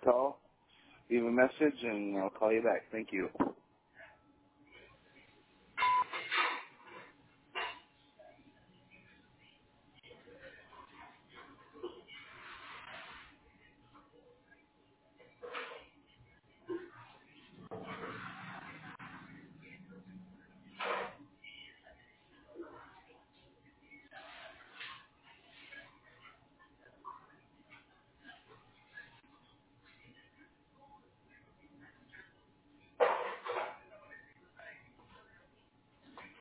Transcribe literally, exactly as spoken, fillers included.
call, leave a message, and I'll call you back. Thank you.